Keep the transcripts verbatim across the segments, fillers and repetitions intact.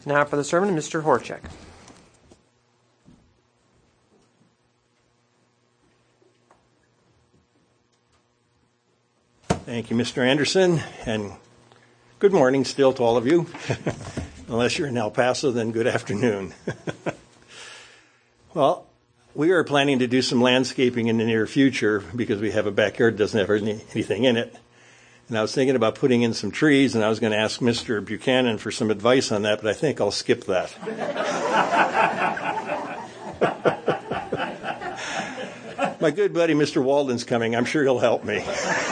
Now for the sermon, Mister Horchak. Thank you, Mister Anderson, and good morning still to all of you. Unless you're in El Paso, then good afternoon. Well, we are planning to do some landscaping in the near future because we have a backyard that doesn't have any, anything in it. And I was thinking about putting in some trees, and I was going to ask Mister Buchanan for some advice on that, but I think I'll skip that. My good buddy, Mister Walden's coming. I'm sure he'll help me.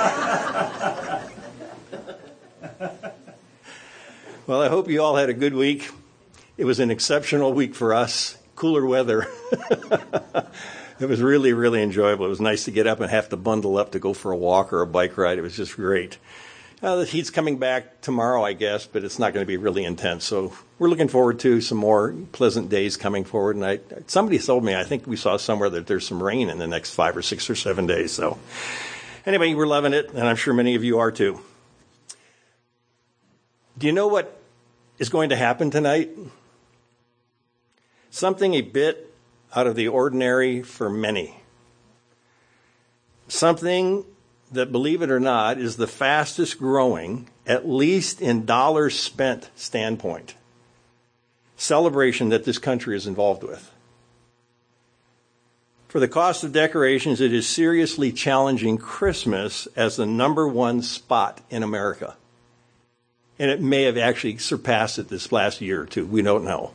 Well, I hope you all had a good week. It was an exceptional week for us. Cooler weather. It was really, really enjoyable. It was nice to get up and have to bundle up to go for a walk or a bike ride. It was just great. Uh, the heat's coming back tomorrow, I guess, but it's not going to be really intense. So we're looking forward to some more pleasant days coming forward. And I, somebody told me, I think we saw somewhere that there's some rain in the next five or six or seven days. So anyway, we're loving it, and I'm sure many of you are too. Do you know what is going to happen tonight? Something a bit out of the ordinary for many. Something that, believe it or not, is the fastest growing, at least in dollars spent standpoint, celebration that this country is involved with. For the cost of decorations, it is seriously challenging Christmas as the number one spot in America. And it may have actually surpassed it this last year or two. We don't know.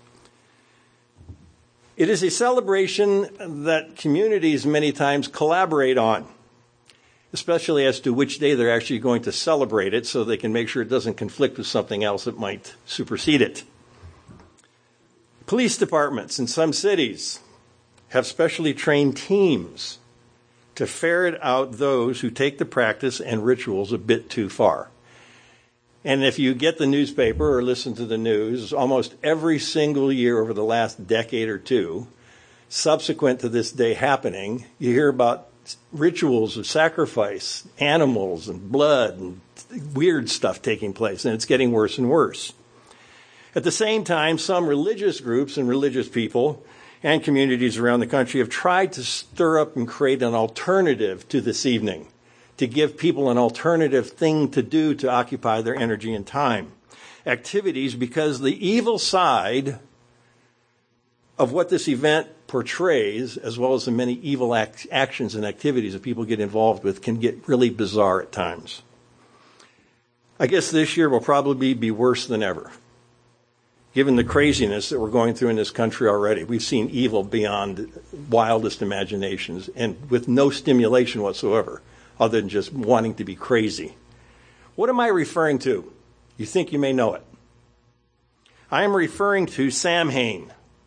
It is a celebration that communities many times collaborate on, especially as to which day they're actually going to celebrate it so they can make sure it doesn't conflict with something else that might supersede it. Police departments in some cities have specially trained teams to ferret out those who take the practice and rituals a bit too far. And if you get the newspaper or listen to the news, almost every single year over the last decade or two, subsequent to this day happening, you hear about rituals of sacrifice, animals and blood and weird stuff taking place, and it's getting worse and worse. At the same time, some religious groups and religious people and communities around the country have tried to stir up and create an alternative to this evening, to give people an alternative thing to do to occupy their energy and time. Activities, because the evil side of what this event portrays, as well as the many evil act- actions and activities that people get involved with, can get really bizarre at times. I guess this year will probably be worse than ever, given the craziness that we're going through in this country already. We've seen evil beyond wildest imaginations and with no stimulation whatsoever, other than just wanting to be crazy. What am I referring to? You think you may know it. I am referring to Samhain,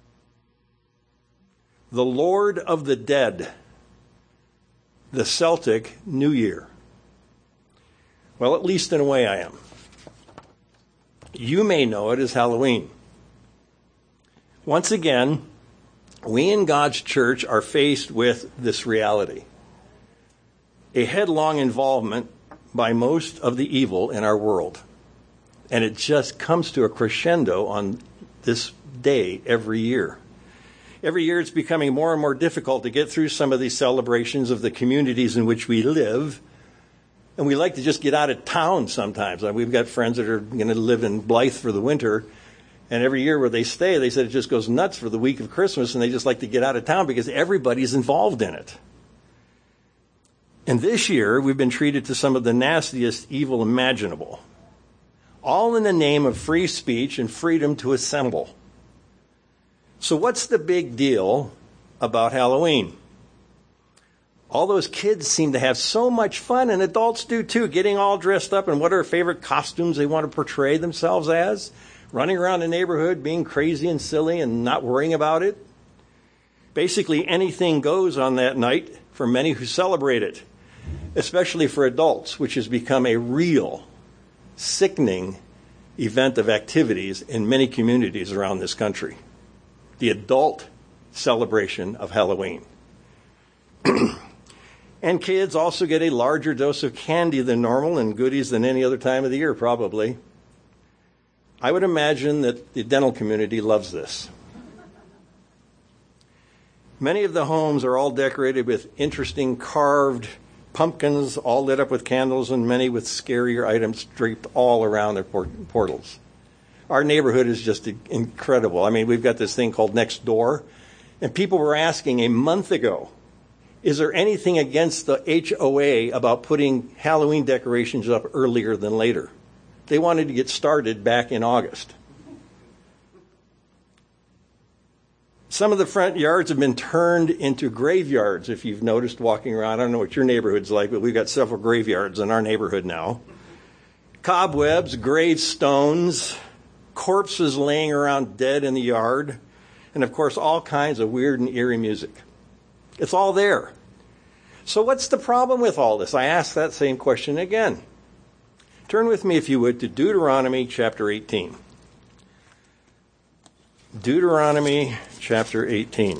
the Lord of the Dead, the Celtic New Year. Well, at least in a way I am. You may know it as Halloween. Once again, we in God's church are faced with this reality. A headlong involvement by most of the evil in our world. And it just comes to a crescendo on this day every year. Every year it's becoming more and more difficult to get through some of these celebrations of the communities in which we live. And we like to just get out of town sometimes. We've got friends that are going to live in Blythe for the winter. And every year where they stay, they said it just goes nuts for the week of Christmas. And they just like to get out of town because everybody's involved in it. And this year, we've been treated to some of the nastiest evil imaginable, all in the name of free speech and freedom to assemble. So what's the big deal about Halloween? All those kids seem to have so much fun, and adults do too, getting all dressed up in what are favorite costumes they want to portray themselves as, running around the neighborhood, being crazy and silly and not worrying about it. Basically, anything goes on that night for many who celebrate it, especially for adults, which has become a real, sickening event of activities in many communities around this country. The adult celebration of Halloween. And kids also get a larger dose of candy than normal and goodies than any other time of the year, probably. I would imagine that the dental community loves this. Many of the homes are all decorated with interesting carved pumpkins, all lit up with candles, and many with scarier items draped all around their port- portals. Our neighborhood is just incredible. I mean, we've got this thing called Nextdoor, and people were asking a month ago, is there anything against the H O A about putting Halloween decorations up earlier than later? They wanted to get started back in August. Some of the front yards have been turned into graveyards, if you've noticed walking around. I don't know what your neighborhood's like, but we've got several graveyards in our neighborhood now. Cobwebs, gravestones, corpses laying around dead in the yard, and of course all kinds of weird and eerie music. It's all there. So what's the problem with all this? I ask that same question again. Turn with me, if you would, to Deuteronomy chapter eighteen. Deuteronomy chapter eighteen.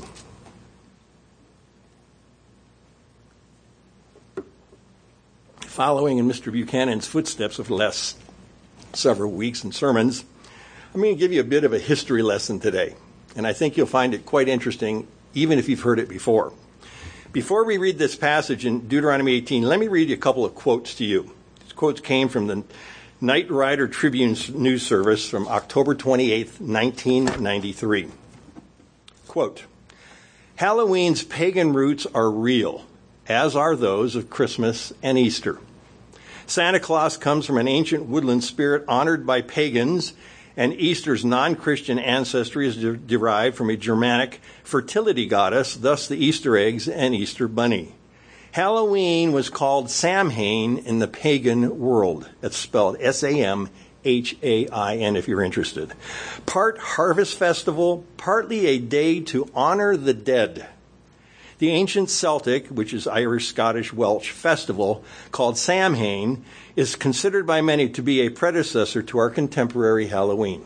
Following in Mister Buchanan's footsteps of the last several weeks and sermons, I'm going to give you a bit of a history lesson today. And I think you'll find it quite interesting, even if you've heard it before. Before we read this passage in Deuteronomy eighteen, let me read you a couple of quotes to you. These quotes came from the Knight Ridder Tribune news service from October twenty-eighth, nineteen ninety-three. Quote, Halloween's pagan roots are real, as are those of Christmas and Easter. Santa Claus comes from an ancient woodland spirit honored by pagans, and Easter's non-Christian ancestry is de- derived from a Germanic fertility goddess, thus the Easter eggs and Easter bunny. Halloween was called Samhain in the pagan world. That's spelled S A M H A I N if you're interested. Part harvest festival, partly a day to honor the dead. The ancient Celtic, which is Irish, Scottish, Welsh festival called Samhain, is considered by many to be a predecessor to our contemporary Halloween.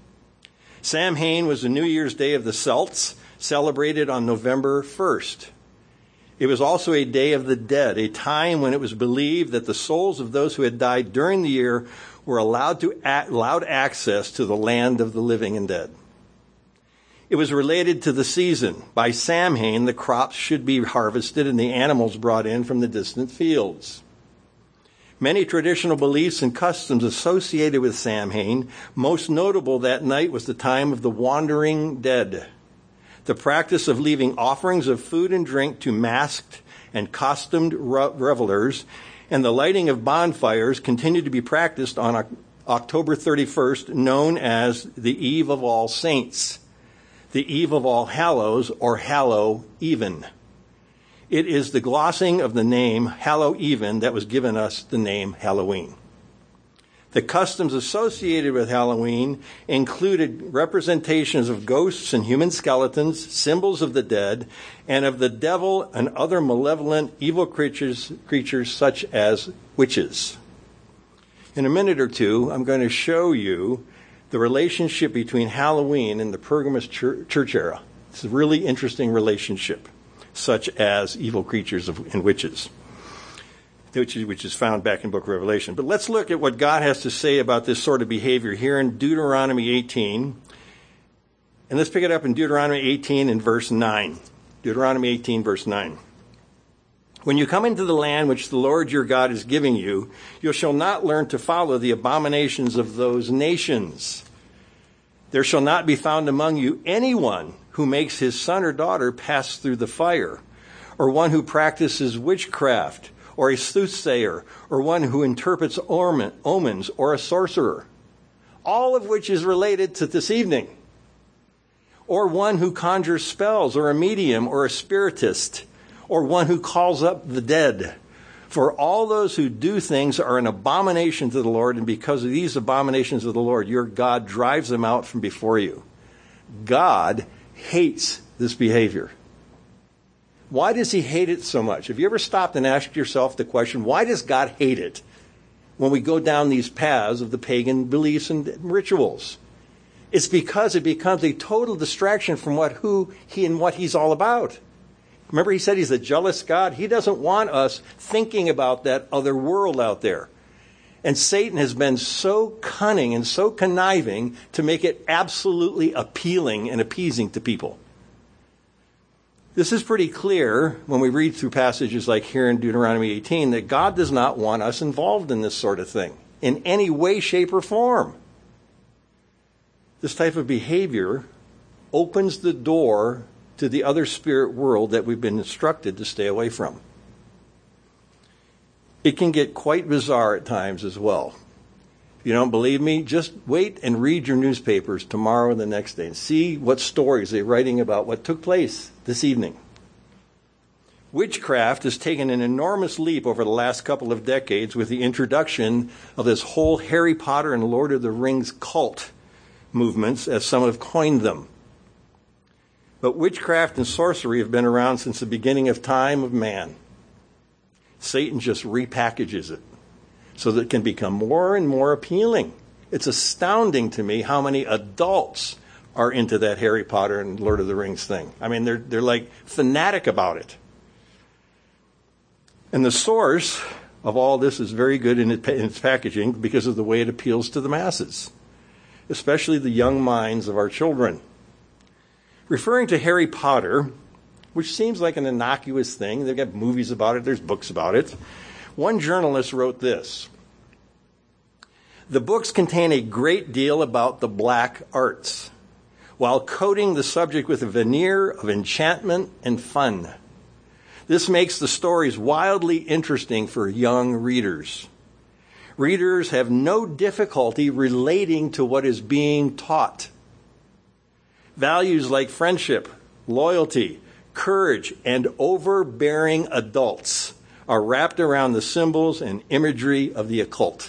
Samhain was the New Year's Day of the Celts, celebrated on November first. It was also a day of the dead, a time when it was believed that the souls of those who had died during the year were allowed to allowed access to the land of the living and dead. It was related to the season. By Samhain, the crops should be harvested and the animals brought in from the distant fields. Many traditional beliefs and customs associated with Samhain, most notable that night was the time of the wandering dead. The practice of leaving offerings of food and drink to masked and costumed revelers and the lighting of bonfires continued to be practiced on October thirty-first, known as the Eve of All Saints, the Eve of All Hallows, or Hallow Even. It is the glossing of the name Hallow Even that was given us the name Halloween. The customs associated with Halloween included representations of ghosts and human skeletons, symbols of the dead, and of the devil and other malevolent evil creatures, creatures such as witches. In a minute or two, I'm going to show you the relationship between Halloween and the Pergamus church era. It's a really interesting relationship, such as evil creatures and witches, which is, which is found back in the book of Revelation. But let's look at what God has to say about this sort of behavior here in Deuteronomy eighteen. And let's pick it up in Deuteronomy eighteen and verse nine. Deuteronomy eighteen, verse nine. When you come into the land which the Lord your God is giving you, you shall not learn to follow the abominations of those nations. There shall not be found among you anyone who makes his son or daughter pass through the fire, or one who practices witchcraft, or a soothsayer, or one who interprets omens, or a sorcerer, all of which is related to this evening, or one who conjures spells, or a medium, or a spiritist, or one who calls up the dead. For all those who do things are an abomination to the Lord, and because of these abominations of the Lord, your God drives them out from before you. God hates this behavior. Why does he hate it so much? Have you ever stopped and asked yourself the question, why does God hate it when we go down these paths of the pagan beliefs and rituals? It's because it becomes a total distraction from what who he and what he's all about. Remember, he said he's a jealous God. He doesn't want us thinking about that other world out there. And Satan has been so cunning and so conniving to make it absolutely appealing and appeasing to people. This is pretty clear when we read through passages like here in Deuteronomy eighteen that God does not want us involved in this sort of thing in any way, shape, or form. This type of behavior opens the door to the other spirit world that we've been instructed to stay away from. It can get quite bizarre at times as well. If you don't believe me, just wait and read your newspapers tomorrow and the next day and see what stories they're writing about what took place this evening. Witchcraft has taken an enormous leap over the last couple of decades with the introduction of this whole Harry Potter and Lord of the Rings cult movements, as some have coined them. But witchcraft and sorcery have been around since the beginning of time of man. Satan just repackages it so that it can become more and more appealing. It's astounding to me how many adults are into that Harry Potter and Lord of the Rings thing. I mean, they're they're like fanatic about it. And the source of all this is very good in its packaging because of the way it appeals to the masses, especially the young minds of our children. Referring to Harry Potter, which seems like an innocuous thing, they've got movies about it, there's books about it. One journalist wrote this: "The books contain a great deal about the black arts, while coating the subject with a veneer of enchantment and fun. This makes the stories wildly interesting for young readers. Readers have no difficulty relating to what is being taught. Values like friendship, loyalty, courage, and overbearing adults are wrapped around the symbols and imagery of the occult.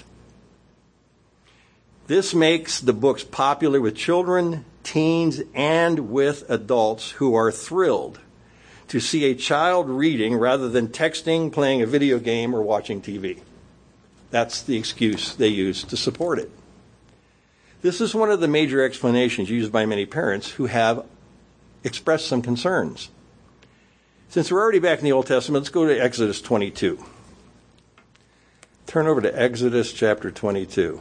This makes the books popular with children, teens, and with adults who are thrilled to see a child reading rather than texting, playing a video game, or watching T V. That's the excuse they use to support it." This is one of the major explanations used by many parents who have expressed some concerns. Since we're already back in the Old Testament, let's go to Exodus twenty-two. Turn over to Exodus chapter twenty-two.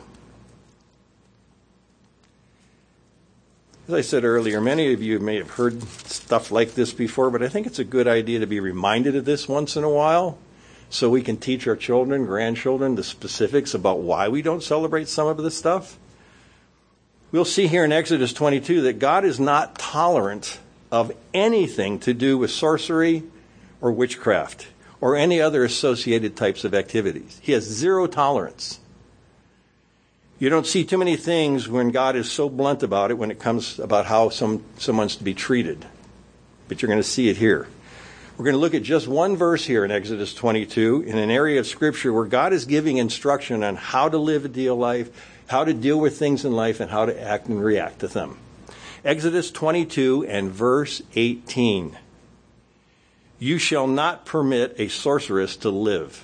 As I said earlier, many of you may have heard stuff like this before, but I think it's a good idea to be reminded of this once in a while so we can teach our children, grandchildren, the specifics about why we don't celebrate some of this stuff. We'll see here in Exodus twenty-two that God is not tolerant of anything to do with sorcery or witchcraft or any other associated types of activities. He has zero tolerance. You don't see too many things when God is so blunt about it when it comes about how some, someone's to be treated. But you're going to see it here. We're going to look at just one verse here in Exodus twenty-two in an area of Scripture where God is giving instruction on how to live a deal life, how to deal with things in life, and how to act and react to them. Exodus twenty-two and verse eighteen. "You shall not permit a sorceress to live."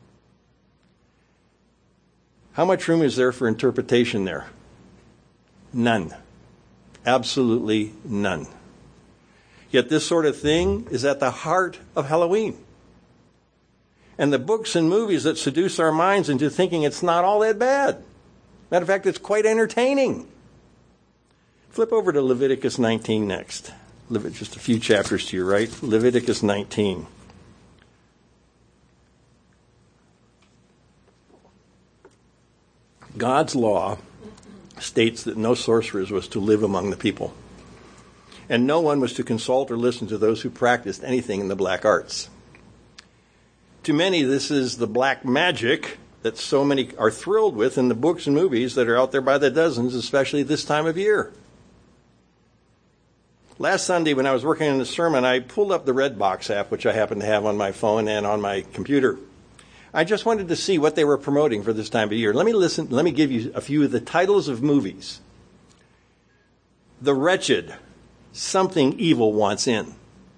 How much room is there for interpretation there? None. Absolutely none. Yet this sort of thing is at the heart of Halloween. And the books and movies that seduce our minds into thinking it's not all that bad. Matter of fact, it's quite entertaining. Flip over to Leviticus nineteen next. Just a few chapters to your right. Leviticus nineteen. God's law states that no sorcerers was to live among the people, and no one was to consult or listen to those who practiced anything in the black arts. To many, this is the black magic that so many are thrilled with in the books and movies that are out there by the dozens, especially this time of year. Last Sunday, when I was working on the sermon, I pulled up the Redbox app, which I happen to have on my phone and on my computer. I just wanted to see what they were promoting for this time of year. Let me listen. Let me give you a few of the titles of movies. The Wretched, Something Evil Wants In.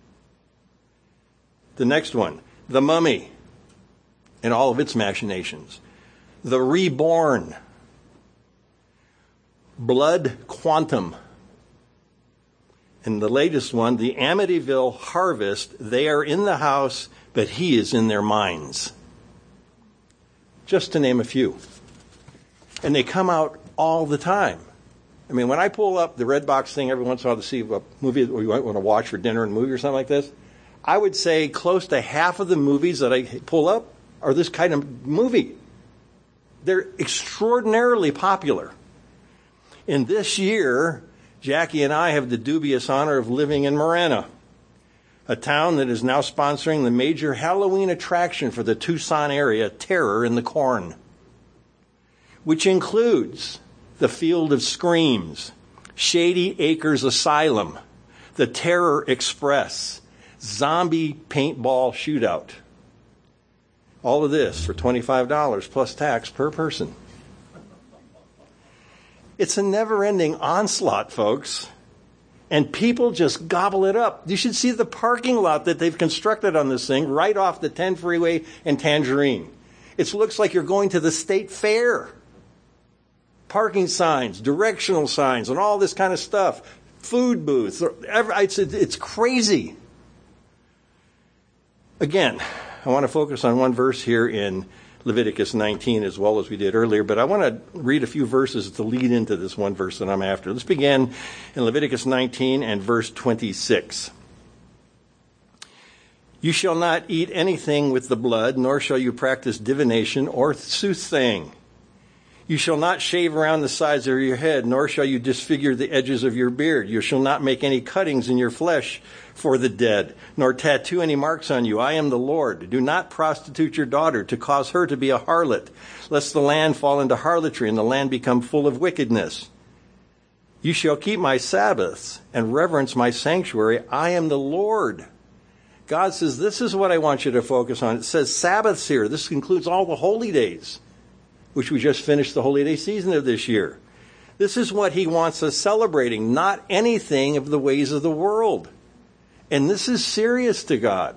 The next one, The Mummy and all of its machinations. The Reborn. Blood Quantum. And the latest one, The Amityville Harvest. They are in the house, but he is in their minds. Just to name a few. And they come out all the time. I mean, when I pull up the red box thing every once in a while to see a movie that we might want to watch for dinner and movie or something like this, I would say close to half of the movies that I pull up are this kind of movie. They're extraordinarily popular. In this year, Jackie and I have the dubious honor of living in Marana, a town that is now sponsoring the major Halloween attraction for the Tucson area, Terror in the Corn, which includes the Field of Screams, Shady Acres Asylum, the Terror Express, Zombie Paintball Shootout. All of this for twenty-five dollars plus tax per person. It's a never-ending onslaught, folks. And people just gobble it up. You should see the parking lot that they've constructed on this thing right off the ten freeway and Tangerine. It looks like you're going to the state fair. Parking signs, directional signs, and all this kind of stuff. Food booths. It's, it's crazy. Again, I want to focus on one verse here in Leviticus nineteen as well as we did earlier, but I want to read a few verses to lead into this one verse that I'm after. Let's begin in Leviticus nineteen and verse twenty-six. You shall not eat anything with the blood, nor shall you practice divination or soothsaying. You shall not shave around the sides of your head, nor shall you disfigure the edges of your beard. You shall not make any cuttings in your flesh for the dead, nor tattoo any marks on you. I am the Lord. Do not prostitute your daughter to cause her to be a harlot, lest the land fall into harlotry and the land become full of wickedness. You shall keep my Sabbaths and reverence my sanctuary. I am the Lord. God says, this is what I want you to focus on. It says Sabbaths here. This includes all the holy days, which we just finished the holy day season of this year. This is what he wants us celebrating, not anything of the ways of the world. And this is serious to God.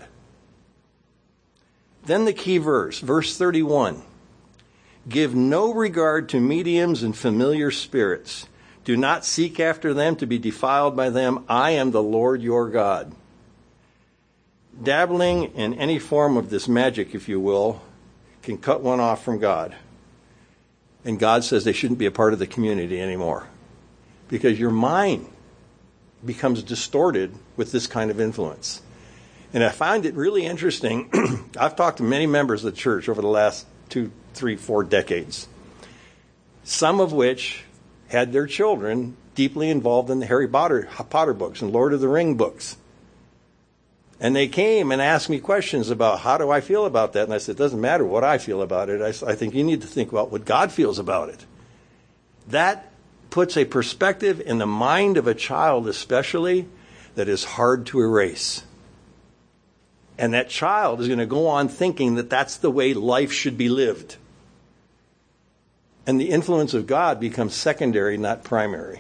Then the key verse, verse thirty-one. Give no regard to mediums and familiar spirits. Do not seek after them to be defiled by them. I am the Lord your God. Dabbling in any form of this magic, if you will, can cut one off from God. And God says they shouldn't be a part of the community anymore. Because your mind becomes distorted with this kind of influence. And I find it really interesting. I've talked to many members of the church over the last two, three, four decades. Some of which had their children deeply involved in the Harry Potter, Potter books and Lord of the Ring books. And they came and asked me questions about how do I feel about that. And I said, it doesn't matter what I feel about it. I, I think you need to think about what God feels about it. That puts a perspective in the mind of a child especially that is hard to erase. And that child is going to go on thinking that that's the way life should be lived. And the influence of God becomes secondary, not primary.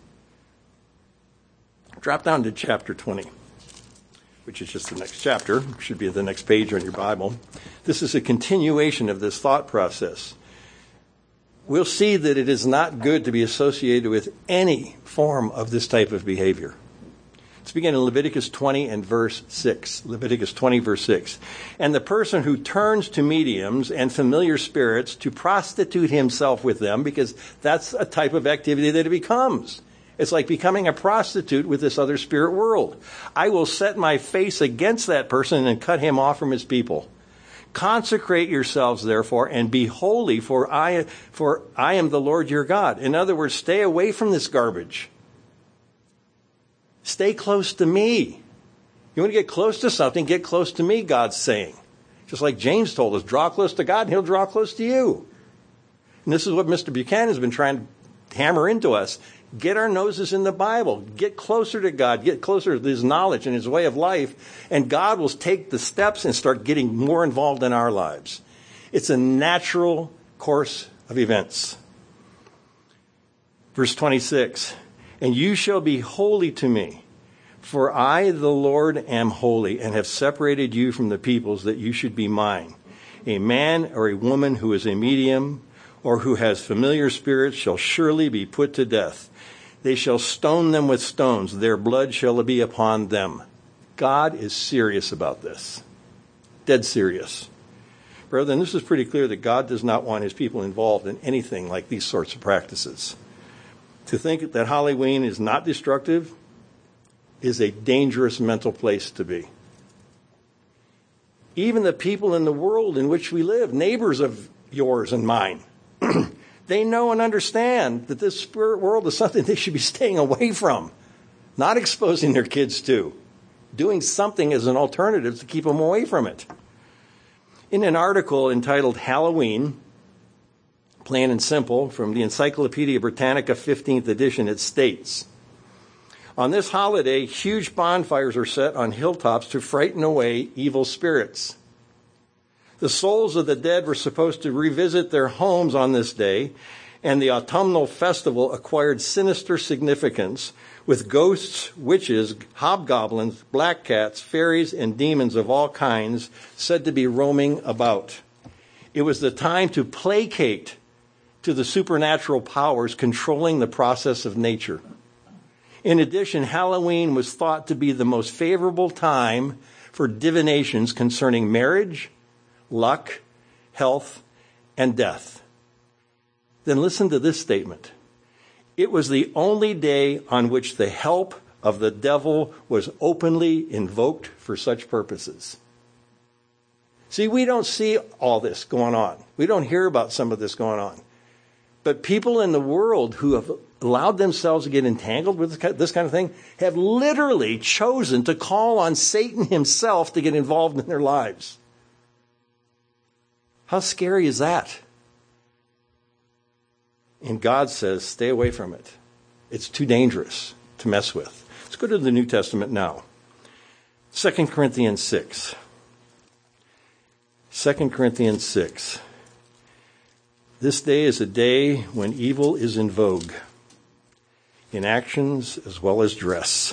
Drop down to chapter twenty. Which is just the next chapter, should be the next page on your Bible. This is a continuation of this thought process. We'll see that it is not good to be associated with any form of this type of behavior. Let's begin in Leviticus twenty and verse six. Leviticus twenty, verse six. And the person who turns to mediums and familiar spirits to prostitute himself with them, because that's a type of activity that it becomes. It's like becoming a prostitute with this other spirit world. I will set my face against that person and cut him off from his people. Consecrate yourselves, therefore, and be holy, for I, for I am the Lord your God. In other words, stay away from this garbage. Stay close to me. You want to get close to something, get close to me, God's saying. Just like James told us, draw close to God and he'll draw close to you. And this is what Mister Buchanan has been trying to hammer into us. Get our noses in the Bible. Get closer to God. Get closer to his knowledge and his way of life. And God will take the steps and start getting more involved in our lives. It's a natural course of events. Verse twenty-six. And you shall be holy to me, for I, the Lord, am holy, and have separated you from the peoples that you should be mine. A man or a woman who is a medium or who has familiar spirits shall surely be put to death. They shall stone them with stones. Their blood shall be upon them. God is serious about this. Dead serious. Brethren, this is pretty clear that God does not want his people involved in anything like these sorts of practices. To think that Halloween is not destructive is a dangerous mental place to be. Even the people in the world in which we live, neighbors of yours and mine, they know and understand that this spirit world is something they should be staying away from, not exposing their kids to, doing something as an alternative to keep them away from it. In an article entitled Halloween, Plain and Simple, from the Encyclopedia Britannica fifteenth edition, it states, on this holiday, huge bonfires are set on hilltops to frighten away evil spirits. The souls of the dead were supposed to revisit their homes on this day, and the autumnal festival acquired sinister significance, with ghosts, witches, hobgoblins, black cats, fairies, and demons of all kinds said to be roaming about. It was the time to placate to the supernatural powers controlling the process of nature. In addition, Halloween was thought to be the most favorable time for divinations concerning marriage, luck, health, and death. Then listen to this statement. It was the only day on which the help of the devil was openly invoked for such purposes. See, we don't see all this going on. We don't hear about some of this going on. But people in the world who have allowed themselves to get entangled with this kind of thing have literally chosen to call on Satan himself to get involved in their lives. How scary is that? And God says, stay away from it. It's too dangerous to mess with. Let's go to the New Testament now. Second Corinthians six. Second Corinthians six. This day is a day when evil is in vogue, in actions as well as dress.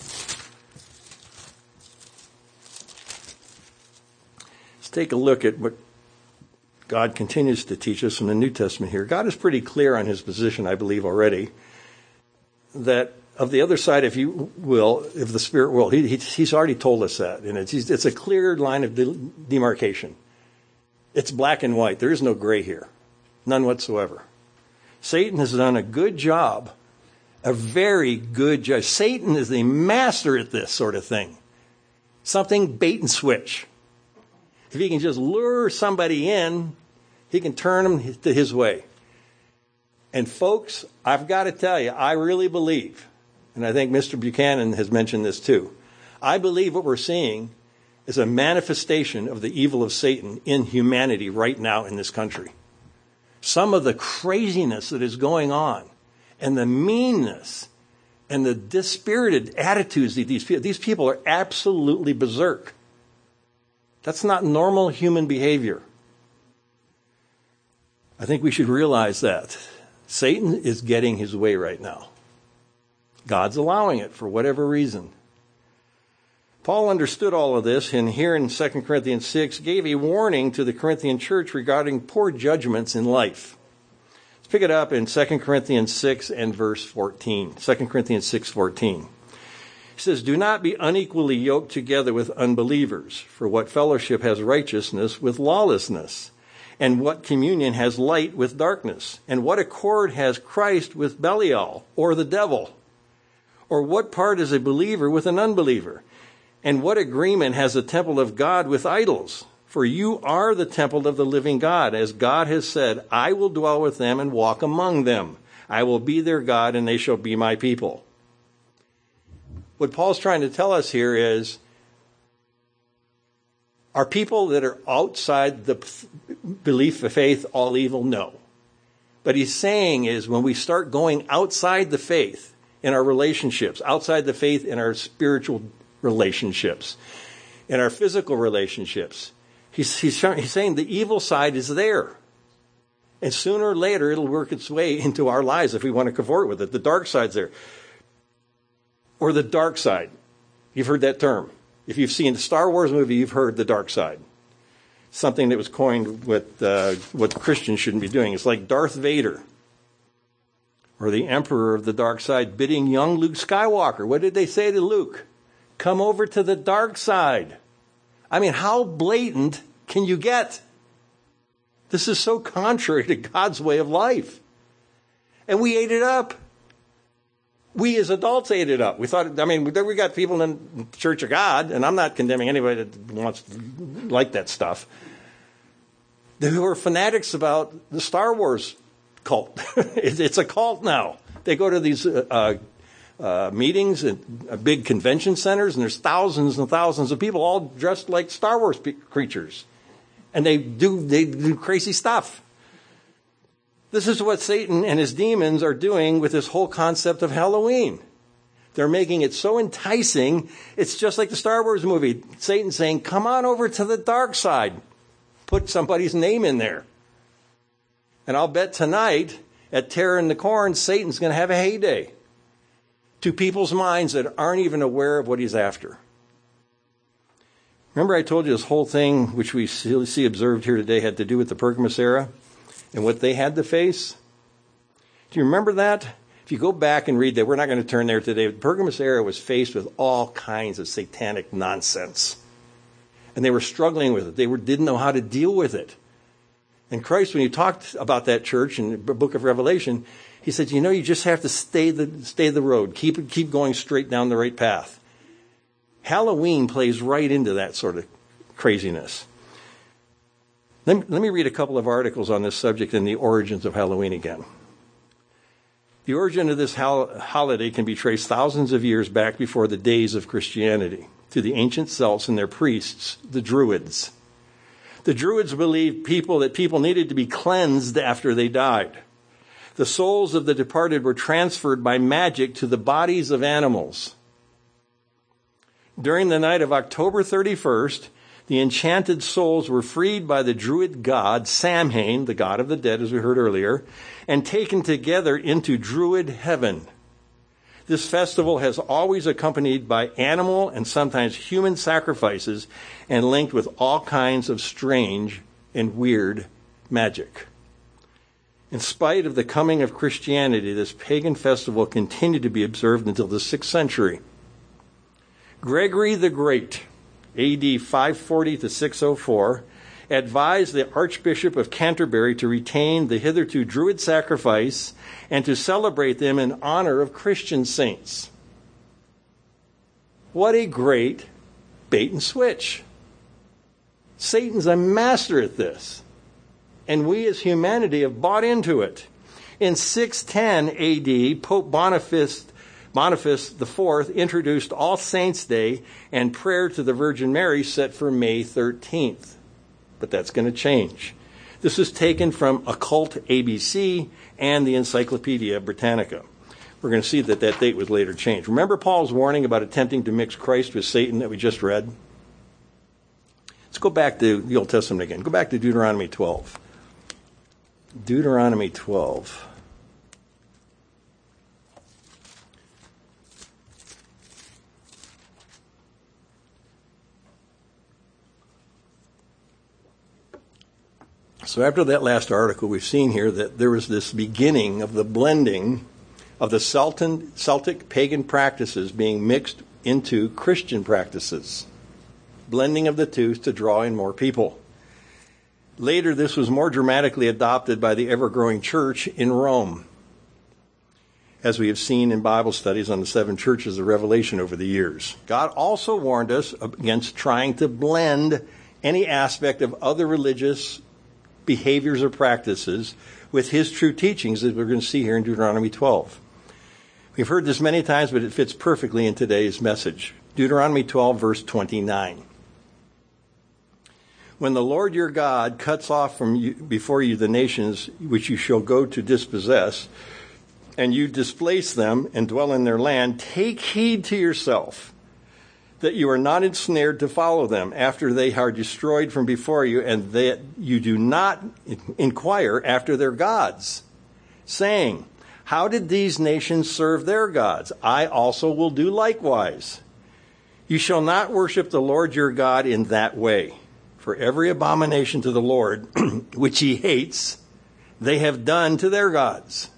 Let's take a look at what God continues to teach us in the New Testament here. God is pretty clear on his position, I believe, already, that of the other side, if you will, of the spirit world, he, he, he's already told us that. And it's, it's a clear line of de- demarcation. It's black and white. There is no gray here. None whatsoever. Satan has done a good job, a very good job. Satan is the master at this sort of thing. Something bait and switch. If he can just lure somebody in, he can turn them to his way. And folks, I've got to tell you, I really believe, and I think Mister Buchanan has mentioned this too, I believe what we're seeing is a manifestation of the evil of Satan in humanity right now in this country. Some of the craziness that is going on and the meanness and the dispirited attitudes that these people, these people are absolutely berserk. That's not normal human behavior. I think we should realize that. Satan is getting his way right now. God's allowing it for whatever reason. Paul understood all of this, and here in Second Corinthians six gave a warning to the Corinthian church regarding poor judgments in life. Let's pick it up in Second Corinthians six and verse fourteen. Second Corinthians six fourteen. He says, do not be unequally yoked together with unbelievers, for what fellowship has righteousness with lawlessness? And what communion has light with darkness? And what accord has Christ with Belial, or the devil? Or what part is a believer with an unbeliever? And what agreement has the temple of God with idols? For you are the temple of the living God, as God has said, I will dwell with them and walk among them. I will be their God, and they shall be my people. What Paul's trying to tell us here is, are people that are outside the belief of faith all evil? No. But he's saying is when we start going outside the faith in our relationships, outside the faith in our spiritual relationships, in our physical relationships, he's, he's, he's saying the evil side is there. And sooner or later, it'll work its way into our lives if we want to cavort with it. The dark side's there. Or the dark side. You've heard that term. If you've seen the Star Wars movie, you've heard the dark side. Something that was coined with uh, what Christians shouldn't be doing. It's like Darth Vader, or the Emperor of the dark side, bidding young Luke Skywalker. What did they say to Luke? Come over to the dark side. I mean, how blatant can you get? This is so contrary to God's way of life. And we ate it up. We as adults ate it up. We thought, I mean, we got people in the Church of God, and I'm not condemning anybody that wants to like that stuff, who are fanatics about the Star Wars cult. It's a cult now. They go to these uh, uh, meetings at uh, big convention centers, and there's thousands and thousands of people all dressed like Star Wars pe- creatures. And they do they do crazy stuff. This is what Satan and his demons are doing with this whole concept of Halloween. They're making it so enticing. It's just like the Star Wars movie. Satan saying, come on over to the dark side. Put somebody's name in there. And I'll bet tonight at Terror in the Corn, Satan's going to have a heyday to people's minds that aren't even aware of what he's after. Remember I told you this whole thing, which we see observed here today, had to do with the Pergamus era and what they had to face? Do you remember that? If you go back and read that, we're not going to turn there today. The Pergamus era was faced with all kinds of satanic nonsense. And they were struggling with it. They were, didn't know how to deal with it. And Christ, when he talked about that church in the book of Revelation, he said, you know, you just have to stay the, stay the road. Keep, keep going straight down the right path. Halloween plays right into that sort of craziness. Let me, let me read a couple of articles on this subject and the origins of Halloween again. The origin of this hol- holiday can be traced thousands of years back before the days of Christianity to the ancient Celts and their priests, the Druids. The Druids believed people that people needed to be cleansed after they died. The souls of the departed were transferred by magic to the bodies of animals. During the night of October thirty-first, the enchanted souls were freed by the Druid god Samhain, the god of the dead, as we heard earlier, and taken together into Druid heaven. This festival has always accompanied by animal and sometimes human sacrifices and linked with all kinds of strange and weird magic. In spite of the coming of Christianity, this pagan festival continued to be observed until the sixth century. Gregory the Great, A D five forty to six oh four, advised the Archbishop of Canterbury to retain the hitherto Druid sacrifice and to celebrate them in honor of Christian saints. What a great bait and switch. Satan's a master at this, and we as humanity have bought into it. In six ten A D, Pope Boniface Boniface the Fourth introduced All Saints' Day and prayer to the Virgin Mary set for May thirteenth. But that's going to change. This is taken from Occult A B C and the Encyclopedia Britannica. We're going to see that that date was later changed. Remember Paul's warning about attempting to mix Christ with Satan that we just read? Let's go back to the Old Testament again. Go back to Deuteronomy twelve. Deuteronomy twelve. So after that last article, we've seen here that there was this beginning of the blending of the Celtic, Celtic pagan practices being mixed into Christian practices. Blending of the two to draw in more people. Later, this was more dramatically adopted by the ever-growing church in Rome, as we have seen in Bible studies on the seven churches of Revelation over the years. God also warned us against trying to blend any aspect of other religious behaviors or practices with his true teachings, as we're going to see here in Deuteronomy twelve. We've heard this many times, but it fits perfectly in today's message. Deuteronomy twelve, verse twenty-nine. When the Lord your God cuts off from you, before you the nations which you shall go to dispossess, and you displace them and dwell in their land, take heed to yourself that you are not ensnared to follow them after they are destroyed from before you, and that you do not inquire after their gods, saying, how did these nations serve their gods? I also will do likewise. You shall not worship the Lord your God in that way. For every abomination to the Lord, which he hates, they have done to their gods.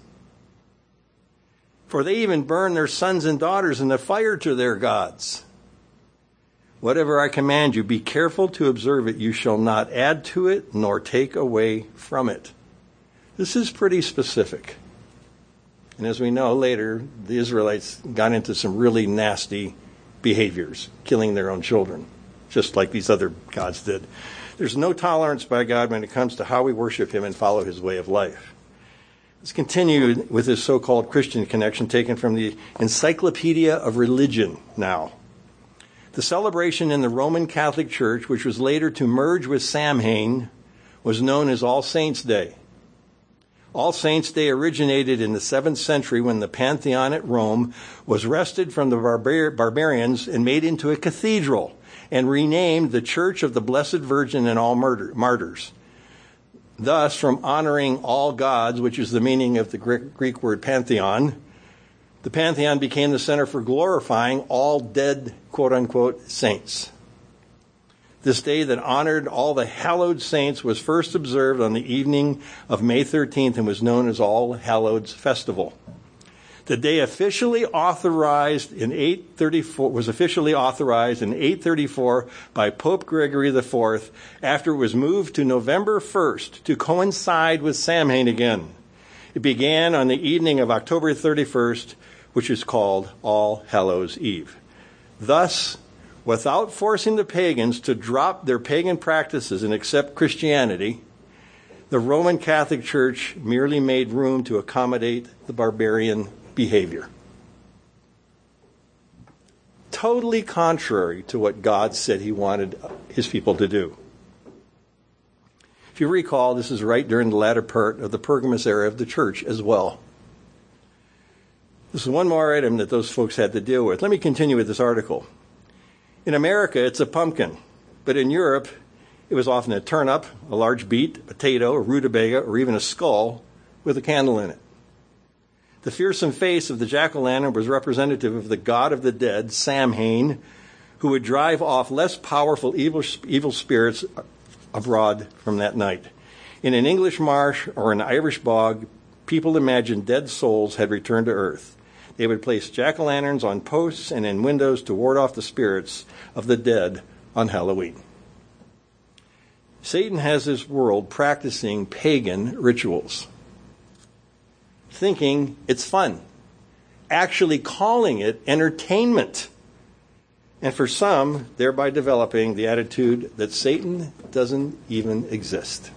For they even burn their sons and daughters in the fire to their gods. Whatever I command you, be careful to observe it. You shall not add to it nor take away from it. This is pretty specific. And as we know later, the Israelites got into some really nasty behaviors, killing their own children, just like these other gods did. There's no tolerance by God when it comes to how we worship him and follow his way of life. Let's continue with this so-called Christian connection taken from the Encyclopedia of Religion now. The celebration in the Roman Catholic Church, which was later to merge with Samhain, was known as All Saints' Day. All Saints' Day originated in the seventh century when the Pantheon at Rome was wrested from the barbar- barbarians and made into a cathedral and renamed the Church of the Blessed Virgin and All Murder- Martyrs. Thus, from honoring all gods, which is the meaning of the Greek word pantheon, the pantheon became the center for glorifying all dead, quote-unquote, saints. This day that honored all the hallowed saints was first observed on the evening of May thirteenth and was known as All Hallows Festival. The day officially authorized in eight thirty-four was officially authorized in eight thirty-four by Pope Gregory the Fourth after it was moved to November first to coincide with Samhain again. It began on the evening of October thirty-first, which is called All Hallows Eve. Thus, without forcing the pagans to drop their pagan practices and accept Christianity, the Roman Catholic Church merely made room to accommodate the barbarian behavior. Totally contrary to what God said he wanted his people to do. If you recall, this is right during the latter part of the Pergamus era of the church as well. This is one more item that those folks had to deal with. Let me continue with this article. In America, it's a pumpkin, but in Europe, it was often a turnip, a large beet, a potato, a rutabaga, or even a skull with a candle in it. The fearsome face of the jack-o'-lantern was representative of the god of the dead, Samhain, who would drive off less powerful evil, evil spirits abroad from that night. In an English marsh or an Irish bog, people imagined dead souls had returned to earth. They would place jack-o'-lanterns on posts and in windows to ward off the spirits of the dead on Halloween. Satan has this world practicing pagan rituals, thinking it's fun, actually calling it entertainment, and for some, thereby developing the attitude that Satan doesn't even exist.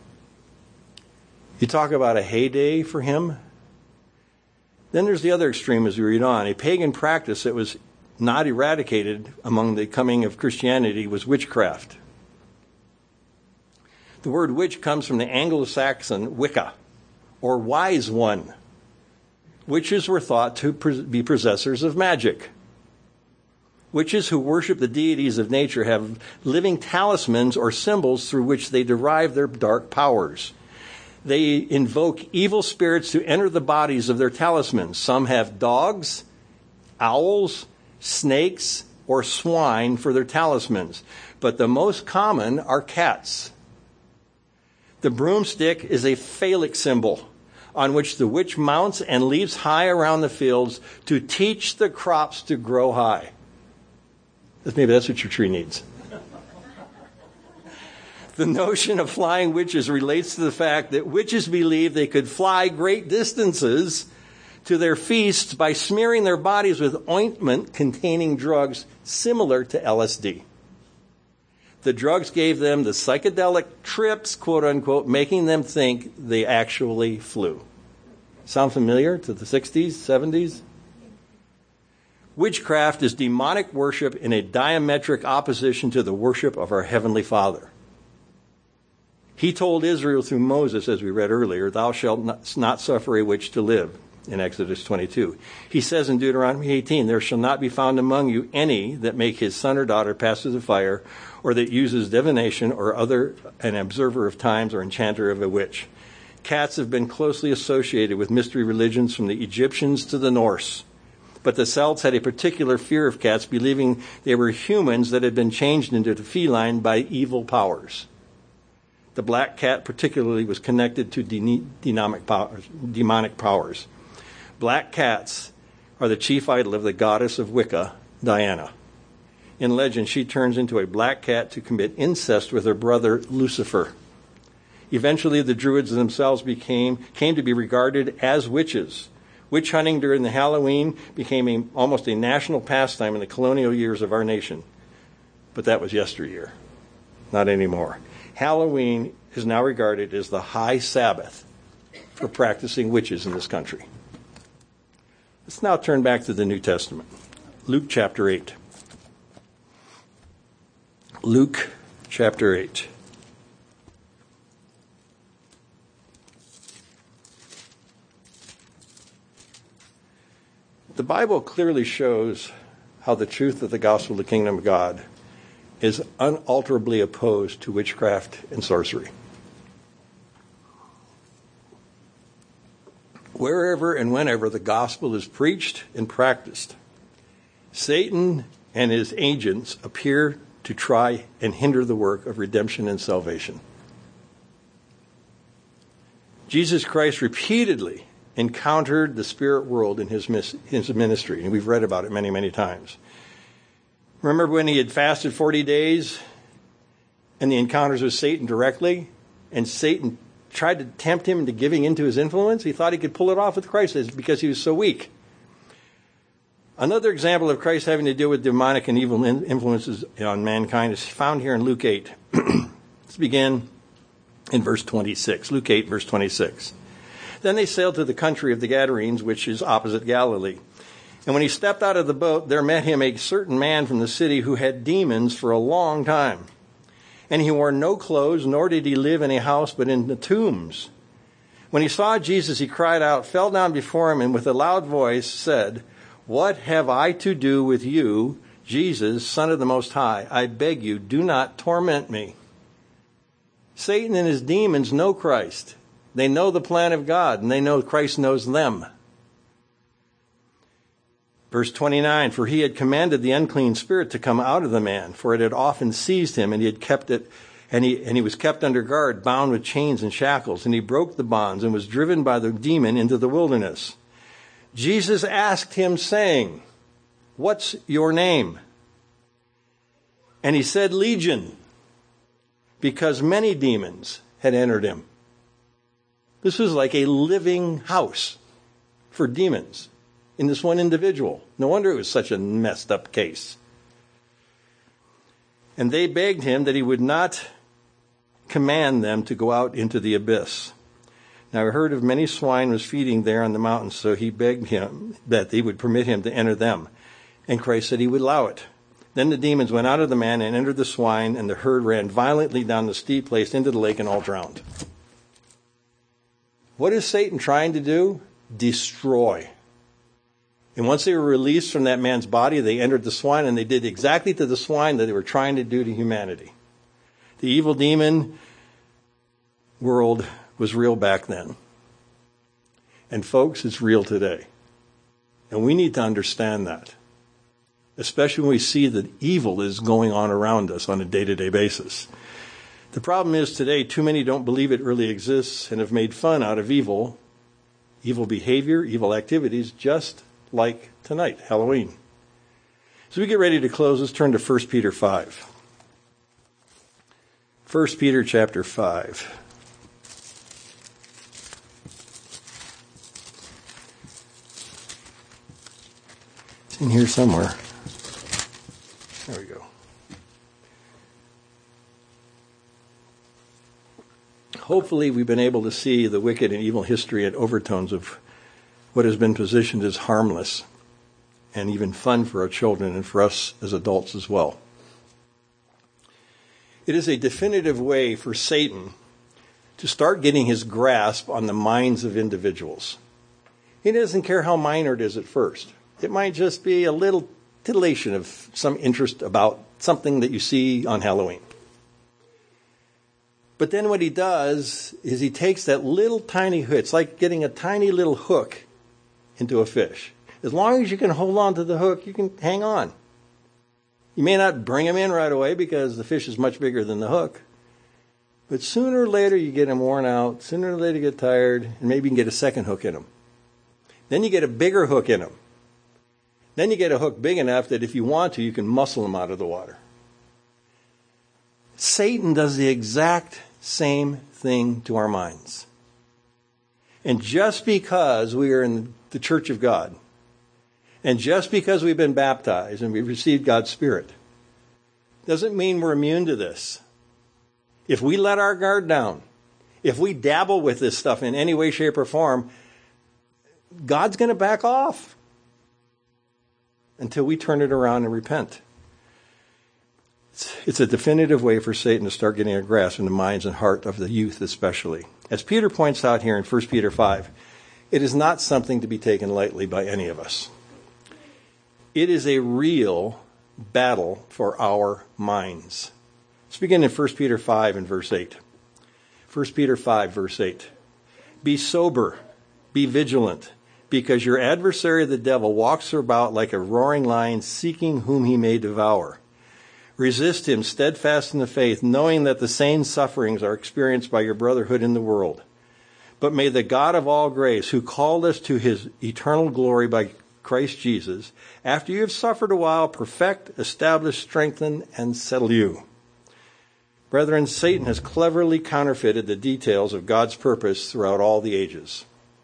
You talk about a heyday for him. Then there's the other extreme as we read on. A pagan practice that was not eradicated among the coming of Christianity was witchcraft. The word witch comes from the Anglo-Saxon Wicca, or wise one. Witches were thought to be possessors of magic. Witches who worship the deities of nature have living talismans or symbols through which they derive their dark powers. They invoke evil spirits to enter the bodies of their talismans. Some have dogs, owls, snakes, or swine for their talismans, but the most common are cats. The broomstick is a phallic symbol on which the witch mounts and leaps high around the fields to teach the crops to grow high. Maybe that's what your tree needs. The notion of flying witches relates to the fact that witches believed they could fly great distances to their feasts by smearing their bodies with ointment containing drugs similar to L S D. The drugs gave them the psychedelic trips, quote unquote, making them think they actually flew. Sound familiar to the sixties, seventies? Witchcraft is demonic worship in a diametric opposition to the worship of our Heavenly Father. He told Israel through Moses, as we read earlier, thou shalt not suffer a witch to live, in Exodus twenty-two. He says in Deuteronomy eighteen, there shall not be found among you any that make his son or daughter pass through the fire, or that uses divination or other an observer of times or enchanter of a witch. Cats have been closely associated with mystery religions from the Egyptians to the Norse. But the Celts had a particular fear of cats, believing they were humans that had been changed into the feline by evil powers. The black cat particularly was connected to demonic powers. Demonic powers. Black cats are the chief idol of the goddess of Wicca, Diana. In legend, she turns into a black cat to commit incest with her brother Lucifer. Eventually, the Druids themselves became came to be regarded as witches. Witch hunting during the Halloween became a, almost a national pastime in the colonial years of our nation. But that was yesteryear, not anymore. Halloween is now regarded as the high Sabbath for practicing witches in this country. Let's now turn back to the New Testament. Luke chapter eight. Luke chapter eight. The Bible clearly shows how the truth of the gospel of the kingdom of God is unalterably opposed to witchcraft and sorcery. Wherever and whenever the gospel is preached and practiced, Satan and his agents appear to try and hinder the work of redemption and salvation. Jesus Christ repeatedly encountered the spirit world in his, his ministry, and we've read about it many, many times. Remember when he had fasted forty days and the encounters with Satan directly, and Satan tried to tempt him into giving into his influence? He thought he could pull it off with Christ because he was so weak. Another example of Christ having to deal with demonic and evil influences on mankind is found here in Luke eight. Let's begin in verse twenty-six. Luke eight, verse twenty-six. Then they sailed to the country of the Gadarenes, which is opposite Galilee. And when he stepped out of the boat, there met him a certain man from the city who had demons for a long time. And he wore no clothes, nor did he live in a house, but in the tombs. When he saw Jesus, he cried out, fell down before him, and with a loud voice said, "What have I to do with you, Jesus, Son of the Most High? I beg you, do not torment me." Satan and his demons know Christ. They know the plan of God, and they know Christ knows them. Verse twenty-nine, for he had commanded the unclean spirit to come out of the man, for it had often seized him, and he had kept it, and he, and he was kept under guard, bound with chains and shackles, and he broke the bonds and was driven by the demon into the wilderness. Jesus asked him, saying, "What's your name?" And he said, "Legion," because many demons had entered him. This was like a living house for demons in this one individual. No wonder it was such a messed up case. And they begged him that he would not command them to go out into the abyss. Now a herd of many swine was feeding there on the mountain, so he begged him that they would permit him to enter them. And Christ said he would allow it. Then the demons went out of the man and entered the swine, and the herd ran violently down the steep place into the lake and all drowned. What is Satan trying to do? Destroy. And once they were released from that man's body, they entered the swine, and they did exactly to the swine that they were trying to do to humanity. The evil demon world was real back then. And folks, it's real today. And we need to understand that, especially when we see that evil is going on around us on a day-to-day basis. The problem is today, too many don't believe it really exists and have made fun out of evil, evil behavior, evil activities, just like tonight, Halloween. So we get ready to close. Let's turn to First Peter five. First Peter chapter five. It's in here somewhere. There we go. Hopefully we've been able to see the wicked and evil history and overtones of what has been positioned as harmless and even fun for our children and for us as adults as well. It is a definitive way for Satan to start getting his grasp on the minds of individuals. He doesn't care how minor it is at first. It might just be a little titillation of some interest about something that you see on Halloween. But then what he does is he takes that little tiny hook. It's like getting a tiny little hook into a fish. As long as you can hold on to the hook, you can hang on. You may not bring him in right away because the fish is much bigger than the hook. But sooner or later you get him worn out. Sooner or later you get tired. And maybe you can get a second hook in him. Then you get a bigger hook in him. Then you get a hook big enough that if you want to, you can muscle them out of the water. Satan does the exact same thing to our minds. And just because we are in the church of God, and just because we've been baptized and we've received God's Spirit, doesn't mean we're immune to this. If we let our guard down, if we dabble with this stuff in any way, shape, or form, God's going to back off until we turn it around and repent. It's, it's a definitive way for Satan to start getting a grasp in the minds and heart of the youth especially. As Peter points out here in First Peter five, it is not something to be taken lightly by any of us. It is a real battle for our minds. Let's begin in First Peter five and verse eight. First Peter five, verse eight. Be sober, be vigilant, because your adversary the devil walks about like a roaring lion, seeking whom he may devour. Resist him, steadfast in the faith, knowing that the same sufferings are experienced by your brotherhood in the world. But may the God of all grace, who called us to his eternal glory by Christ Jesus, after you have suffered a while, perfect, establish, strengthen, and settle you. Brethren, Satan has cleverly counterfeited the details of God's purpose throughout all the ages.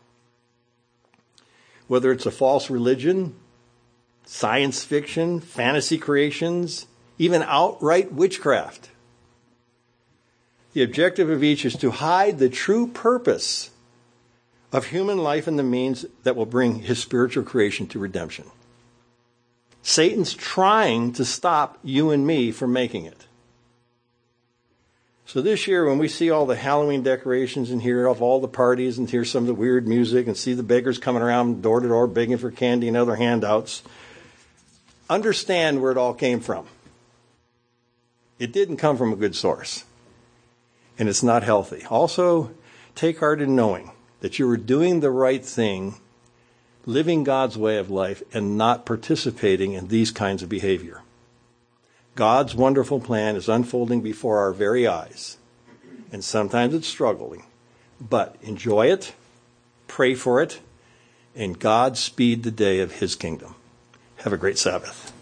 Whether it's a false religion, science fiction, fantasy creations, even outright witchcraft, the objective of each is to hide the true purpose of human life and the means that will bring his spiritual creation to redemption. Satan's trying to stop you and me from making it. So this year, when we see all the Halloween decorations and hear of all the parties and hear some of the weird music and see the beggars coming around door to door begging for candy and other handouts, understand where it all came from. It didn't come from a good source. And it's not healthy. Also, take heart in knowing that you are doing the right thing, living God's way of life, and not participating in these kinds of behavior. God's wonderful plan is unfolding before our very eyes. And sometimes it's struggling. But enjoy it, pray for it, and God speed the day of his kingdom. Have a great Sabbath.